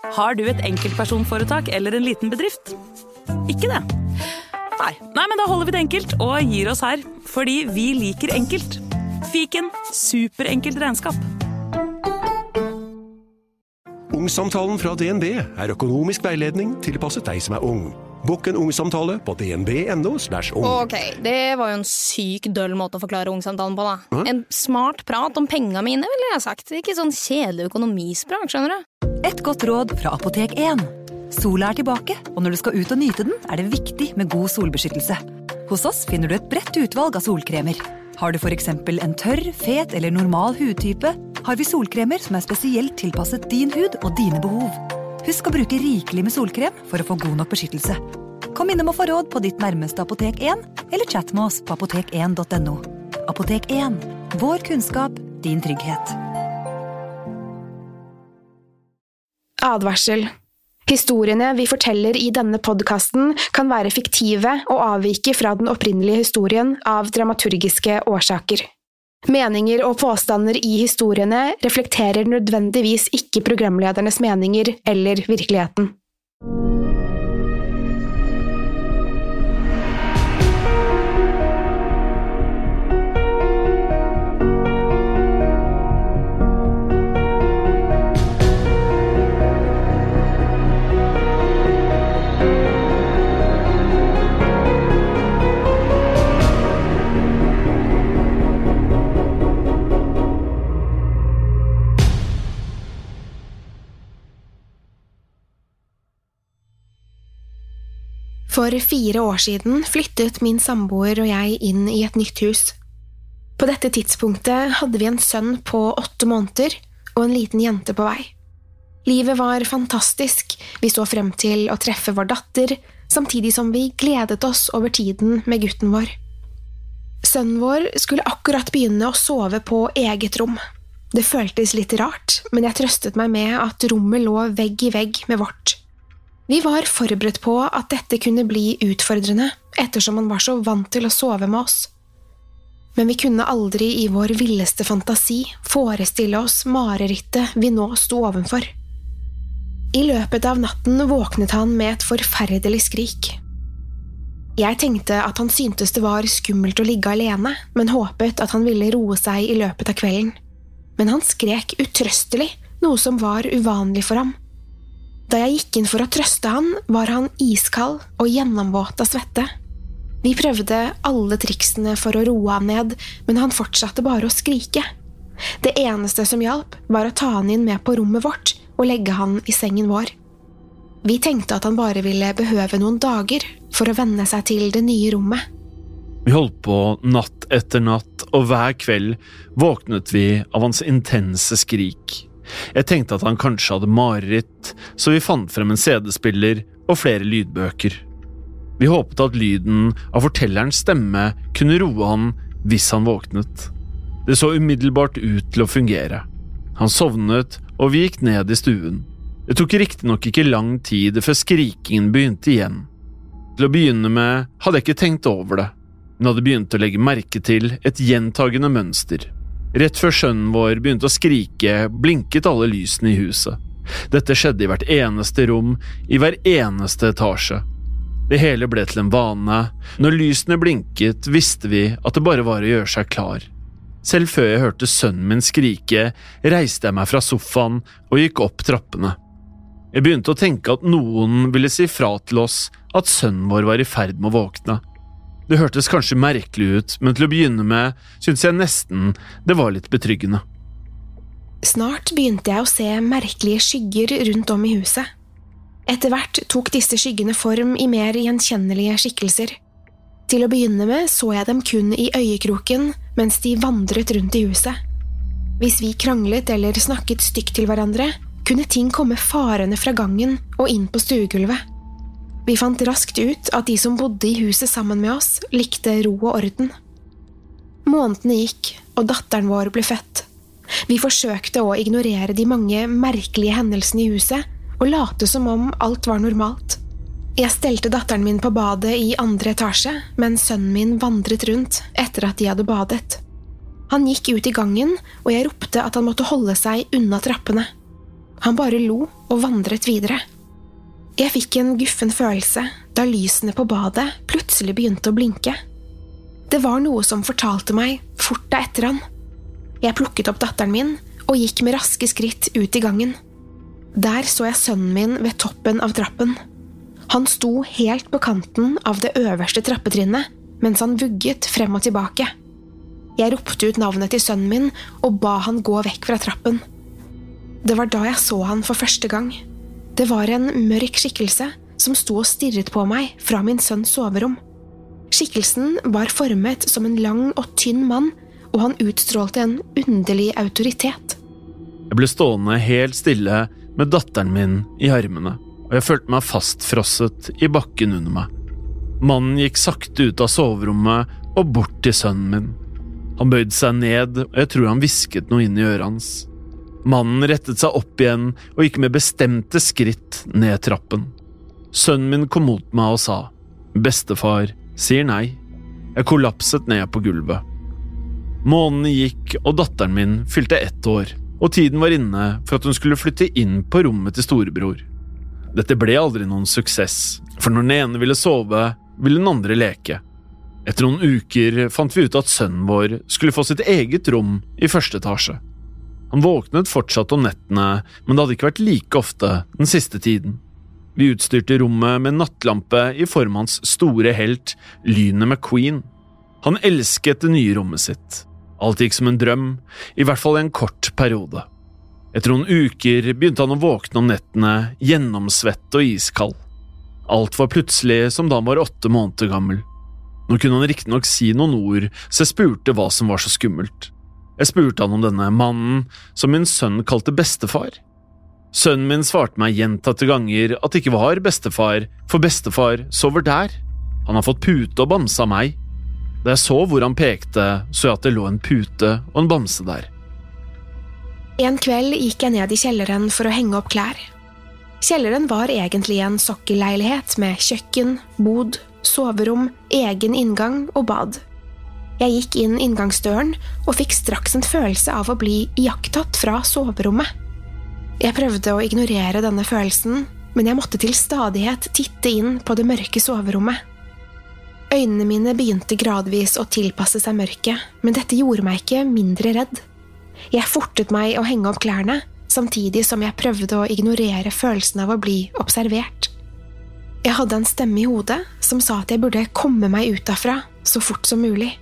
Har du et enkeltpersonforetak eller en liten bedrift? Ikke det? Nei, men da holder vi det enkelt og gir oss her, fordi vi liker enkelt. Fiken, superenkelt regnskap. Ungsamtalen fra DNB økonomisk veiledning tilpasset deg som ung. Bokk en ungsamtale på dnb.no/ung. Ok, det var jo en syk døll måte å forklare ungsamtalen på da. En smart prat om pengene mine, ville jeg sagt. Ikke sånn kjedelig økonomisprat, skjønner du? Et godt råd fra Apotek 1. Sola tilbake, og når du skal ut og nyte den, det viktig med god solbeskyttelse. Hos oss finner du et bredt utvalg av solkremer. Har du for eksempel en tørr, fet eller normal hudtype, har vi solkremer som spesielt tilpasset din hud og dine behov. Husk å bruke rikelig med solkrem for å få god nok beskyttelse. Kom innom og få råd på ditt nærmeste Apotek 1, eller chat med oss på apotek1.no. Apotek 1. Vår kunnskap, din trygghet. Advarsel. Historiene vi forteller i denne podcasten kan være fiktive og avvike fra den opprinnelige historien av dramaturgiske årsaker. Meninger og påstander i historiene reflekterer nødvendigvis ikke programledernes meninger eller virkeligheten. For 4 år siden flyttet min samboer og jeg inn i et nytt hus. På dette tidspunktet hadde vi en sønn på 8 måneder og en liten jente på vei. Livet var fantastisk, vi så frem til å treffe vår datter, samtidig som vi gledet oss over tiden med gutten vår. Sønnen vår skulle akkurat begynne å sove på eget rom. Det føltes litt rart, men jeg trøstet meg med at rommet lå vegg i vegg med vårt. Vi var forberedt på at dette kunne bli utfordrende, ettersom han var så vant til å sove med oss. Men vi kunne aldri i vår villeste fantasi forestille oss marerittet vi nå sto ovenfor. I løpet av natten våknet han med et forferdelig skrik. Jeg tenkte at han syntes det var skummelt å ligge alene, men håpet at han ville roe seg i løpet av kvelden. Men han skrek utrøstelig, noe som var uvanlig for ham. Da jeg gikk inn for å trøste han, var han iskald og gjennomvåt av svette. Vi prøvde alle triksene for å roe han ned, men han fortsatte bare å skrike. Det eneste som hjalp var å ta han inn med på rommet vårt og legge han i sengen vår. Vi tenkte at han bare ville behøve noen dager for å venne seg til det nye rommet. Vi holdt på natt etter natt, og hver kveld våknet vi av hans intense skrik. Jeg tenkte at han kanskje hadde mareritt, så vi fant frem en CD-spiller og flere lydbøker. Vi håpet at lyden av fortellerens stemme kunne roe han hvis han våknet. Det så umiddelbart ut til å fungere. Han sovnet, og vi gikk ned i stuen. Det tok riktignok ikke lang tid før skrikingen begynte igjen. Til å begynne med hadde jeg ikke tenkt over det, men hadde begynt å legge merke til et gjentagende mønster. Rett før sønnen vår begynte å skrike, blinket alle lysene i huset. Dette skjedde i hvert eneste rom, i hver eneste etasje. Det hele ble til en vane. Når lysene blinket, visste vi at det bare var å gjøre seg klar. Selv før jeg hørte sønnen min skrike, reiste jeg meg fra sofaen og gikk opp trappene. Jeg begynte å tenke at noen ville si fra til oss at sønnen vår var i ferd med å våkne. Det hørtes kanskje merkelig ut, men til å begynne med syntes jeg nesten det var litt betryggende. Snart begynte jeg å se merkelige skygger rundt om i huset. Etter hvert tok disse skyggene form i mer gjenkjennelige skikkelser. Til å begynne med så jeg dem kun i øyekroken mens de vandret rundt i huset. Hvis vi kranglet eller snakket stygt til hverandre, kunne ting komme farende fra gangen og inn på stuegulvet. Vi fant raskt ut at de som bodde i huset sammen med oss likte ro og orden. Månedene gikk, og datteren vår ble født. Vi forsøkte å ignorere de mange merkelige hendelsene i huset, og late som om alt var normalt. Jeg stelte datteren min på badet i 2. etasje, mens sønnen min vandret rundt etter at de hadde badet. Han gikk ut i gangen, og jeg ropte at han måtte holde seg unna trappene. Han bare lo og vandret videre. Jeg fikk en guffen følelse da lysene på badet plutselig begynte å blinke. Det var noe som fortalte meg fort da etter han. Jeg plukket opp datteren min og gikk med raske skritt ut i gangen. Der så jeg sønnen min ved toppen av trappen. Han sto helt på kanten av det øverste trappetrinnet, mens han vugget frem og tilbake. Jeg ropte ut navnet til sønnen min og ba han gå vekk fra trappen. Det var da jeg så han for første gang. Det var en mørk skikkelse som sto og stirret på meg fra min sønns soverom. Skikkelsen var formet som en lang og tynn mann, og han utstrålte en underlig autoritet. Jeg ble stående helt stille med datteren min i armene, og jeg følte meg fastfrosset i bakken under meg. Mannen gikk sakte ut av soverommet og bort til sønnen min. Han bøyde seg ned, og jeg tror han hvisket noe inn i øret hans. Mannen rettet seg opp igjen og gikk med bestemte skritt ned trappen. Sønnen min kom mot meg og sa, «Bestefar sier nei.» Jeg kollapset ned på gulvet. Månedene gikk, og datteren min fylte 1 år, og tiden var inne for at hun skulle flytte inn på rommet til storebror. Dette ble aldri noen suksess, for når den ene ville sove, ville den andre leke. Etter noen uker fant vi ut at sønnen vår skulle få sitt eget rom i 1. etasje. Han våknet fortsatt om nettene, men det hadde ikke vært like ofte den siste tiden. Vi utstyrte rommet med nattlampe i form av hans store helt, Lynet McQueen. Han elsket det nye rommet sitt. Alt gikk som en drøm, i hvert fall i en kort periode. Etter noen uker begynte han å våkne om nettene, gjennomsvett og iskald. Alt var plutselig som da han var 8 måneder gammel. Nå kunne han riktig nok si noen ord, så jeg spurte hva som var så skummelt. Jeg spurte han om denne mannen som min sønn kalte bestefar. Sønnen min svarte meg gjentatte ganger at det ikke var bestefar, for bestefar sover der. Han har fått pute og bamse av meg. Da jeg så hvor han pekte, så jeg at det lå en pute og en bamse der. En kveld gikk jeg ned i kjelleren for å henge opp klær. Kjelleren var egentlig en sokkelleilighet med kjøkken, bod, soverom, egen inngang og bad. Jeg gikk inn inngangsdøren og fikk straks en følelse av å bli iakttatt fra soverommet. Jeg prøvde å ignorere denne følelsen, men jeg måtte til stadighet titte inn på det mørke soverommet. Øynene mine begynte gradvis å tilpasse seg mørket, men dette gjorde meg ikke mindre redd. Jeg fortet meg å henge opp klærne, samtidig som jeg prøvde å ignorere følelsen av å bli observert. Jeg hadde en stemme i hodet som sa at jeg burde komme meg ut derfra så fort som mulig.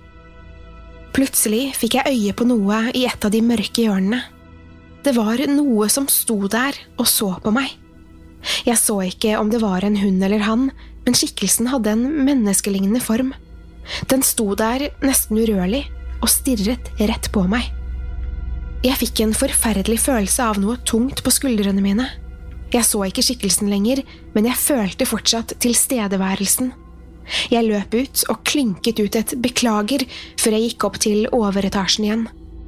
Plutselig fikk jeg øye på noe i et av de mørke hjørnene. Det var noe som sto der og så på meg. Jeg så ikke om det var en hund eller han, men skikkelsen hadde en menneskelignende form. Den sto der nesten urørlig og stirret rett på meg. Jeg fikk en forferdelig følelse av noe tungt på skuldrene mine. Jeg så ikke skikkelsen lenger, men jeg følte fortsatt tilstedeværelsen. Jeg løp ut og klynket ut et beklager før jeg gikk opp til overetasjen igjen.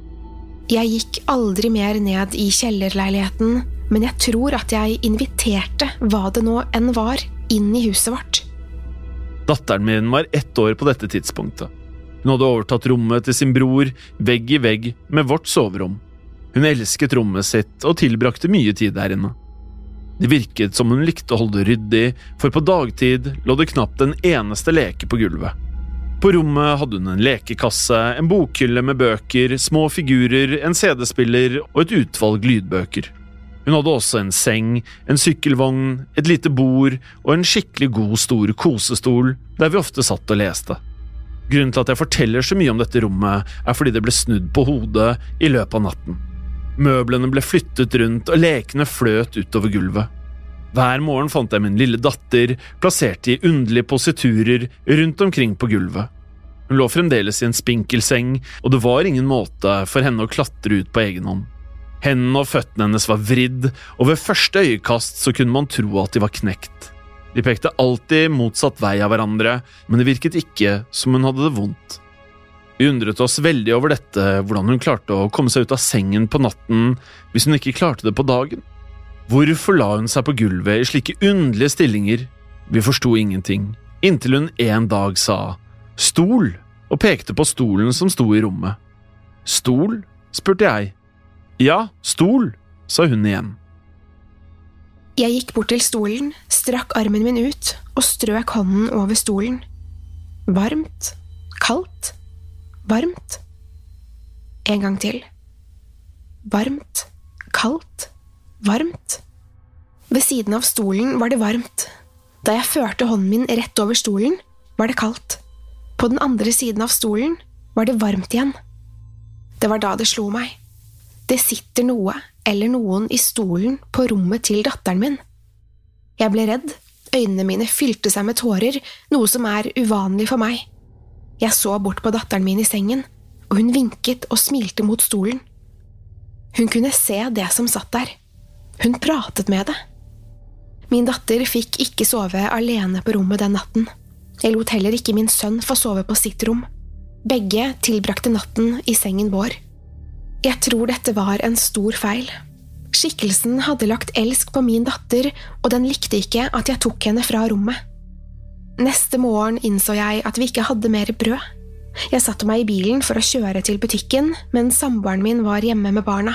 Jeg gikk aldri mer ned i kjellerleiligheten, men jeg tror at jeg inviterte hva det nå enn var inn i huset vårt. Datteren min var 1 år på dette tidspunktet. Hun hadde overtatt rommet til sin bror, vegg i vegg med vårt soverom. Hun elsket rommet sitt og tilbrakte mye tid der inne. Det virket som hun likte å holde det ryddig, for på dagtid lå det knapt en eneste leke på gulvet. På rommet hadde hun en lekekasse, en bokhylle med bøker, små figurer, en CD-spiller og et utvalg lydbøker. Hun hadde også en seng, en sykkelvogn, et lite bord og en skikkelig god stor kosestol der vi ofte satt og leste. Grunnen til at jeg forteller så mye om dette rommet er fordi det ble snudd på hodet i løpet av natten. Møblene ble flyttet rundt og lekene fløt utover gulvet. Hver morgen fant jeg min lille datter plassert i underlige positurer rundt omkring på gulvet. Hun lå fremdeles i en spinkelseng, og det var ingen måte for henne å klatre ut på egen hånd. Hendene og føttene hennes var vridd, og ved første øyekast så kunne man tro at de var knekt. De pekte alltid motsatt vei av hverandre, men det virket ikke som hun hadde det vondt. Vi undret oss veldig over dette, hvordan hun klarte å komme seg ut av sengen på natten hvis hun ikke klarte det på dagen. Hvorfor la hun seg på gulvet i slike underlige stillinger? Vi forsto ingenting, inntil hun en dag sa «Stol!» og pekte på stolen som sto i rommet. «Stol?» spurte jeg. «Ja, stol», sa hun igjen. Jeg gikk bort til stolen, strakk armen min ut og strøk hånden over stolen. Varmt, kaldt, varmt. En gang til. Varmt, kaldt, varmt. Ved siden av stolen var det varmt. Da jeg førte hånden min rett over stolen, var det kaldt. På den andre siden av stolen var det varmt igjen. Det var da det slo meg. Det sitter noe eller noen i stolen på rommet til datteren min. Jeg ble redd. Øynene mine fylte seg med tårer, noe som er uvanlig for meg. Jeg så bort på datteren min i sengen, og hun vinket og smilte mot stolen. Hun kunne se det som satt der. Hun pratet med det. Min datter fikk ikke sove alene på rommet den natten. Jeg lot heller ikke min sønn få sove på sitt rom. Begge tilbrakte natten i sengen vår. Jeg tror dette var en stor feil. Skikkelsen hadde lagt elsk på min datter, og den likte ikke at jeg tok henne fra rommet. Neste morgen innså jeg at vi ikke hadde mer brød. Jeg satte meg i bilen for å kjøre til butikken, men samboeren min var hjemme med barna.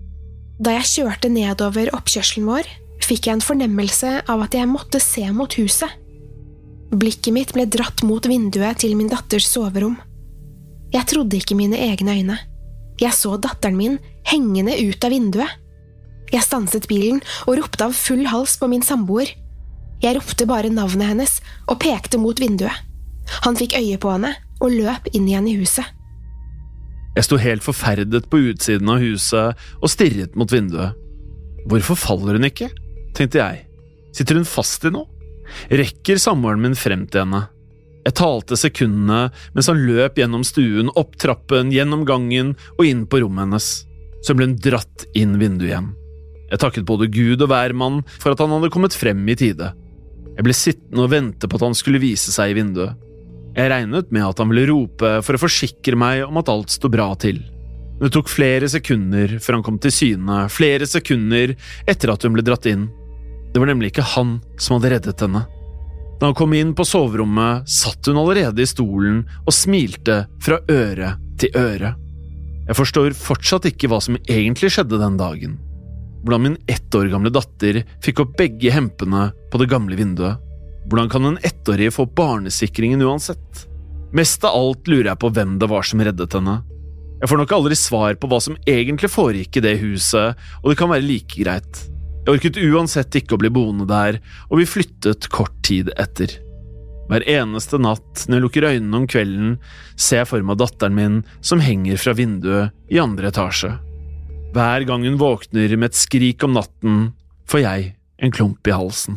Da jeg kjørte nedover oppkjørselen vår, fikk jeg en fornemmelse av at jeg måtte se mot huset. Blikket mitt ble dratt mot vinduet til min datters soverom. Jeg trodde ikke mine egne øyne. Jeg så datteren min hengende ut av vinduet. Jeg stanset bilen og ropte av full hals på min samboer. Jeg ropte bare navnet hennes og pekte mot vinduet. Han fikk øye på henne og løp inn igjen i huset. Jeg sto helt forferdet på utsiden av huset og stirret mot vinduet. Hvorfor faller hun ikke? Tenkte jeg. Sitter hun fast i noe? Rekker samboeren min frem til henne? Jeg talte sekundene mens han løp gjennom stuen, opp trappen, gjennom gangen og inn på rommet hennes. Så ble hun dratt inn vinduet igjen. Jeg takket både Gud og hvermann for at han hadde kommet frem i tide. Jeg ble sittende og vente på at han skulle vise seg i vinduet. Jeg regnet med at han ville rope for å forsikre meg om at alt stod bra til. Men det tok flere sekunder før han kom til syne, flere sekunder etter at hun ble dratt inn. Det var nemlig ikke han som hadde reddet henne. Da han kom inn på soverommet, satt hun allerede i stolen og smilte fra øre til øre. Jeg forstår fortsatt ikke hva som egentlig skjedde den dagen. Hvordan min 1 år gamle datter fikk opp begge hempene på det gamle vinduet. Hvordan kan en 1-årig få barnesikringen uansett? Mest av alt lurer jeg på hvem det var som reddet henne. Jeg får nok aldri svar på hva som egentlig foregikk i det huset, og det kan være like greit. Jeg orket uansett ikke å bli boende der, og vi flyttet kort tid etter. Hver eneste natt når jeg lukker øynene om kvelden, ser jeg for meg datteren min som henger fra vinduet i 2. etasje. Hver gang hun våkner med et skrik om natten, får jeg en klump i halsen.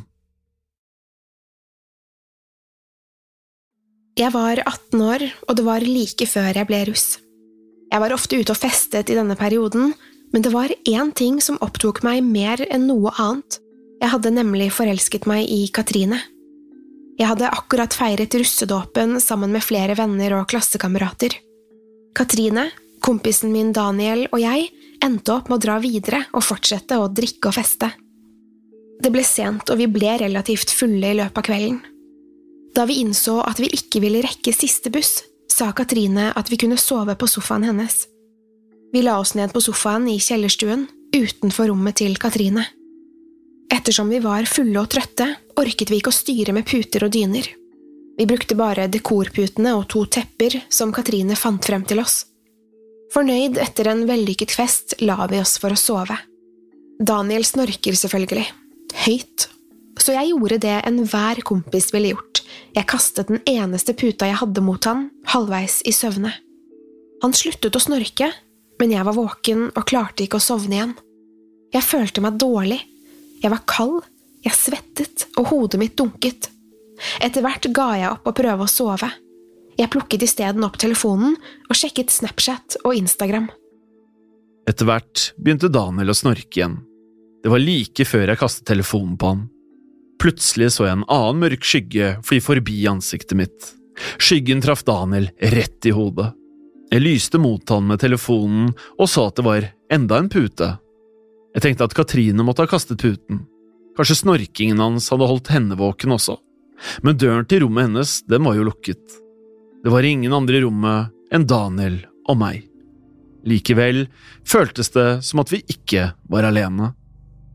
Jeg var 18 år, og det var like før jeg ble russ. Jeg var ofte ute og festet i denne perioden, men det var én ting som opptok meg mer enn noe annet. Jeg hadde nemlig forelsket meg i Katrine. Jeg hadde akkurat feiret russedåpen sammen med flere venner og klassekamerater. Katrine, kompisen min Daniel og jeg endte opp med å dra videre og fortsette å drikke og feste. Det ble sent, og vi ble relativt fulle i løpet av kvelden. Da vi innså at vi ikke ville rekke siste buss, sa Katrine at vi kunne sove på sofaen hennes. Vi la oss ned på sofaen i kjellerstuen, utenfor rommet til Katrine. Ettersom vi var fulle og trøtte, orket vi ikke å styre med puter og dyner. Vi brukte bare dekorputene og 2 tepper som Katrine fant frem til oss. Fornøyd etter en vellykket fest la vi oss for å sove. Daniel snorker selvfølgelig, høyt, så jeg gjorde det enhver kompis ville gjort. Jeg kastet den eneste puta jeg hadde mot han, halvveis i søvne. Han sluttet å snorke, men jeg var våken og klarte ikke å sovne igjen. Jeg følte meg dårlig. Jeg var kald, jeg svettet, og hodet mitt dunket. Etter hvert ga jeg opp å prøve å sove. Jeg plukket i stedet opp telefonen og sjekket Snapchat og Instagram. Etter hvert begynte Daniel å snorke igjen. Det var like før jeg kastet telefonen på han. Plutselig så jeg en annen mørk skygge fly forbi ansiktet mitt. Skyggen traff Daniel rett i hodet. Jeg lyste mot han med telefonen og så at det var enda en pute. Jeg tenkte at Katrine måtte ha kastet puten. Kanskje snorkingen hans hadde holdt henne våken også. Men døren til rommet hennes, den var jo lukket. Det var ingen andre i rommet enn Daniel og meg. Likevel føltes det som at vi ikke var alene.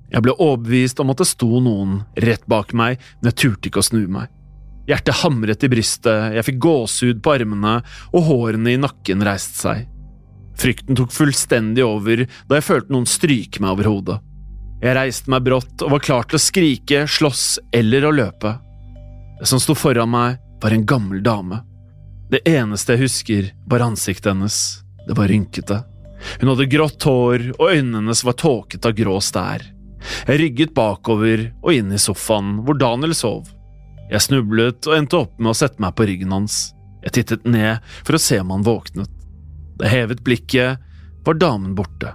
Jeg ble overbevist om at det sto noen rett bak meg, men jeg turte ikke å snu meg. Hjertet hamret i brystet, jeg fikk gåsehud på armene, og hårene i nakken reiste seg. Frykten tok fullstendig over da jeg følte noen stryke meg over hodet. Jeg reiste meg brått og var klar til å skrike, slåss eller å løpe. Det som sto foran meg var en gammel dame. Det eneste jeg husker var ansiktet hennes. Det var rynkete. Hun hadde grått hår, og øynene hennes var tåket av grå stær. Jeg rygget bakover og inn i sofaen hvor Daniel sov. Jeg snublet og endte opp med å sette meg på ryggen hans. Jeg tittet ned for å se om han våknet. Da jeg hevet blikket, var damen borte.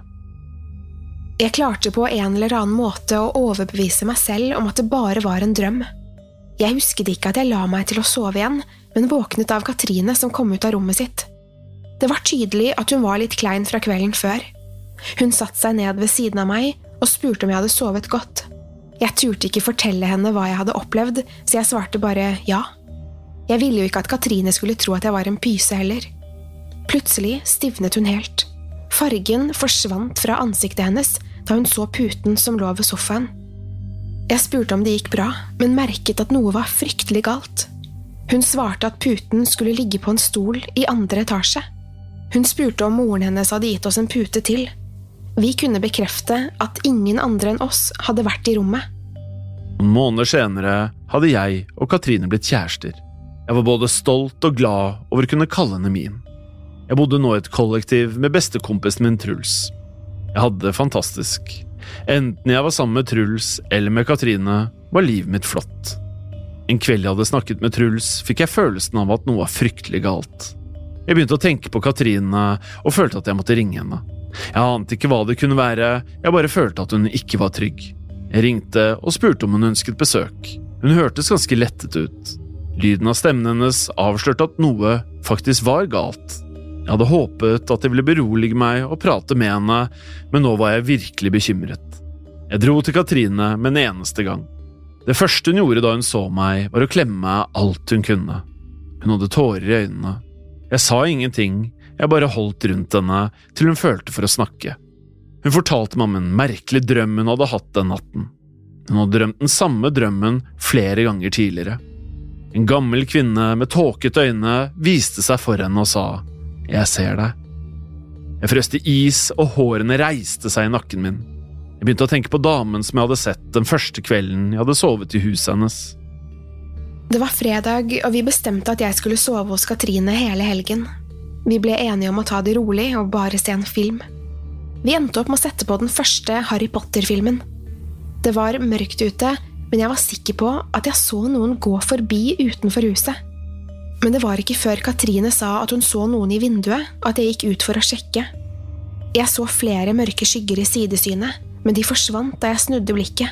Jeg klarte på en eller annen måte å overbevise meg selv om at det bare var en drøm. Jeg husket ikke at jeg la meg til å sove igjen, men våknet av Katrine som kom ut av rommet sitt. Det var tydelig at hun var litt klein fra kvelden før. Hun satte seg ned ved siden av meg og spurte om jeg hadde sovet godt. Jeg turte ikke fortelle henne hva jeg hadde opplevd, så jeg svarte bare ja. Jeg ville jo ikke at Katrine skulle tro at jeg var en pyse heller. Plutselig stivnet hun helt. Fargen forsvant fra ansiktet hennes da hun så puten som lå ved sofaen. Jeg spurte om det gikk bra, men merket at noe var fryktelig galt. Hun svarte at puten skulle ligge på en stol i 2. etasje. Hun spurte om moren hennes hadde gitt oss en pute til. Vi kunne bekrefte at ingen andre enn oss hadde vært i rommet. Noen måneder senere hadde jeg og Katrine blitt kjærester. Jeg var både stolt og glad over å kunne kalle henne min. Jeg bodde nå i et kollektiv med bestekompisen min Truls. Jeg hadde det fantastisk. Enten jeg var sammen med Truls eller med Katrine, var livet mitt flott. En kveld jeg hadde snakket med Truls, fikk jeg følelsen av at noe var fryktelig galt. Jeg begynte å tenke på Katrine og følte at jeg måtte ringe henne. Jeg ante ikke hva det kunne være, jeg bare følte at hun ikke var trygg. Jeg ringte og spurte om hun ønsket besøk. Hun hørtes ganske lettet ut. Lyden av stemmen hennes avslørte at noe faktisk var galt. Jeg hadde håpet at det ville berolige meg og prate med henne, men nå var jeg virkelig bekymret. Jeg dro til Katrine med en eneste gang. Det første hun gjorde da hun så meg, var å klemme meg alt hun kunne. Hun hadde tårer i øynene. Jeg sa ingenting, jeg bare holdt rundt henne til hun følte for å snakke. Hun fortalte meg om en merkelig drøm hun hadde hatt den natten. Hun hadde drømt den samme drømmen flere ganger tidligere. En gammel kvinne med tåkete øyne viste seg for henne og sa: «Jeg ser deg». Jeg frøs til is, og hårene reiste seg i nakken min. Jeg begynte å tenke på damen som jeg hadde sett den første kvelden jeg hadde sovet i huset hennes. Det var fredag, og vi bestemte at jeg skulle sove hos Katrine hele helgen. Vi ble enige om å ta det rolig og bare se en film. Vi endte opp med å sette på den første Harry Potter-filmen. Det var mørkt ute, men jeg var sikker på at jeg så noen gå forbi utenfor huset. Men det var ikke før Katrine sa at hun så noen i vinduet, at jeg gikk ut for å sjekke. Jeg så flere mørke skygger i sidesynet, men de forsvant da jeg snudde blikket.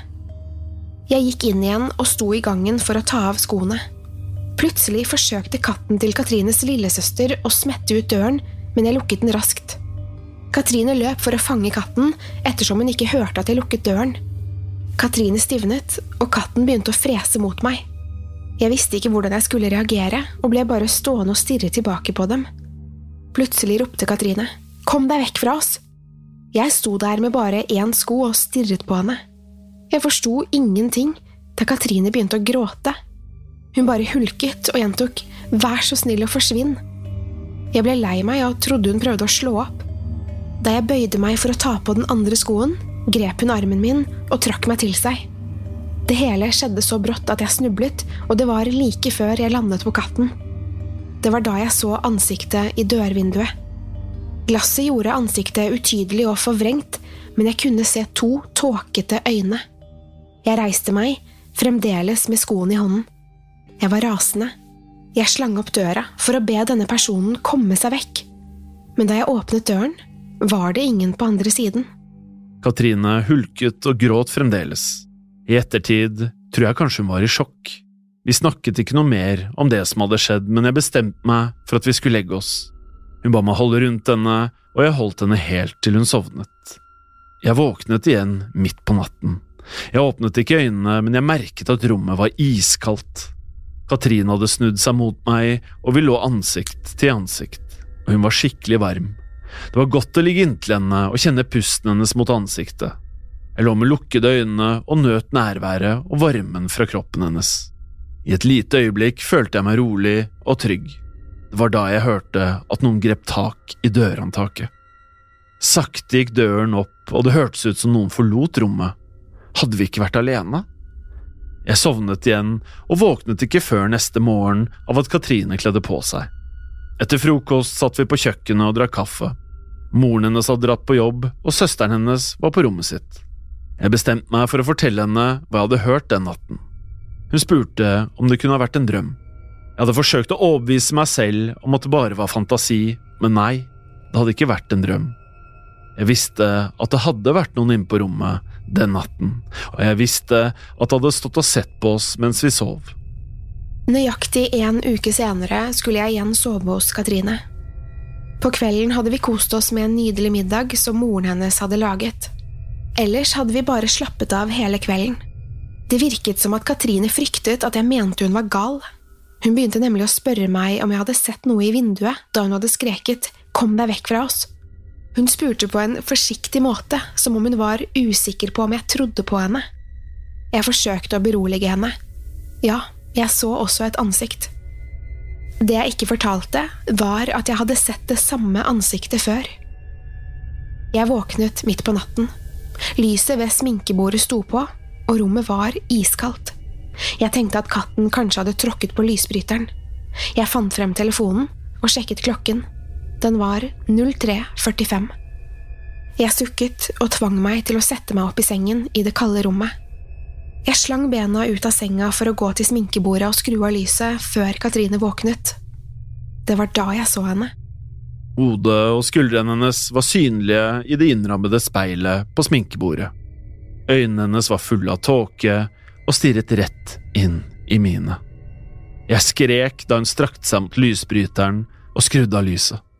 Jeg gikk inn igjen og sto i gangen for å ta av skoene. Plutselig forsøkte katten til Katrines lillesøster å smette ut døren, men jeg lukket den raskt. Katrine løp for å fange katten, ettersom hun ikke hørte at jeg lukket døren. Katrine stivnet, og katten begynte å frese mot meg. Jeg visste ikke hvordan jeg skulle reagere, og ble bare stående og stirre tilbake på dem. Plutselig ropte Katrine: «Kom deg vekk fra oss!» Jeg sto der med bare 1 sko og stirret på henne. Jeg forsto ingenting da Katrine begynte å gråte. Hun bare hulket og gjentok: «Vær så snill å forsvinn!» Jeg ble lei meg og trodde hun prøvde å slå opp. Da jeg bøyde meg for å ta på den andre skoen, grep hun armen min og trakk meg til seg. Det hele skjedde så brått at jeg snublet, og det var like før jeg landet på katten. Det var da jeg så ansiktet i dørvinduet. Glasset gjorde ansiktet utydelig og forvrengt, men jeg kunne se 2 tåkete øyne. Jeg reiste meg, fremdeles med skoen i hånden. Jeg var rasende. Jeg slang opp døra for å be denne personen komme seg vekk. Men da jeg åpnet døren, var det ingen på andre siden. Katrine hulket og gråt fremdeles. I ettertid tror jeg kanskje hun var i sjokk. Vi snakket ikke noe mer om det som hadde skjedd, men jeg bestemte meg for at vi skulle legge oss. Hun ba meg holde rundt henne, og jeg holdt henne helt til hun sovnet. Jeg våknet igjen midt på natten. Jeg åpnet ikke øynene, men jeg merket at rommet var iskaldt. Katrine hadde snudd seg mot meg, og vi lå ansikt til ansikt, og hun var skikkelig varm. Det var godt å ligge inntil henne og kjenne pusten hennes mot ansiktet. Jeg lå med lukkede øyne og nøt nærværet og varmen fra kroppen hennes. I et lite øyeblikk følte jeg meg rolig og trygg. Det var da jeg hørte at noen grep tak i dørhåndtaket. Sakte gikk døren opp, og det hørtes ut som noen forlot rommet. Hadde vi ikke vært alene? Jeg sovnet igjen og våknet ikke før neste morgen av at Katrine kledde på seg. Etter frokost satt vi på kjøkkenet og drakk kaffe. Moren hennes hadde dratt på jobb, og søsteren hennes var på rommet sitt. Jeg bestemte meg for å fortelle henne hva jeg hadde hørt den natten. Hun spurte om det kunne ha vært en drøm. Jeg hadde forsøkt å overbevise meg selv om at det bare var fantasi, men nei, det hadde ikke vært en drøm. Jeg visste at det hadde vært noen inne på rommet den natten, og jeg visste at det hadde stått og sett på oss mens vi sov. Nøyaktig 1 uke senere skulle jeg igjen sove hos Katrine. På kvelden hadde vi kost oss med en nydelig middag som moren hennes hadde laget. Ellers hadde vi bare slappet av hele kvelden. Det virket som at Katrine fryktet at jeg mente hun var gal. Hun begynte nemlig å spørre meg om jeg hadde sett noe i vinduet da hun hadde skreket «Kom deg vekk fra oss!». Hun spurte på en forsiktig måte, som om hun var usikker på om jeg trodde på henne. Jeg forsøkte å berolige henne. Ja, jeg så også et ansikt. Det jeg ikke fortalte, var at jeg hadde sett det samme ansiktet før. Jeg våknet midt på natten. Lyset ved sminkebordet sto på, og rommet var iskaldt. Jeg tenkte at katten kanskje hadde tråkket på lysbryteren. Jeg fant frem telefonen og sjekket klokken. Den var 03:45. Jeg sukket og tvang meg til å sette meg opp i sengen i det kalde rommet. Jeg slang bena ut av senga for å gå til sminkebordet og skru av lyset før Katrine våknet. Det var da jeg så henne. Hodet og skuldrene hennes var synlige i det innrammede speilet på sminkebordet. Øynene hennes var fulle av tåke og stirret rett inn i mine. Jeg skrek da hun strakte seg mot lysbryteren og skrudde av lyset.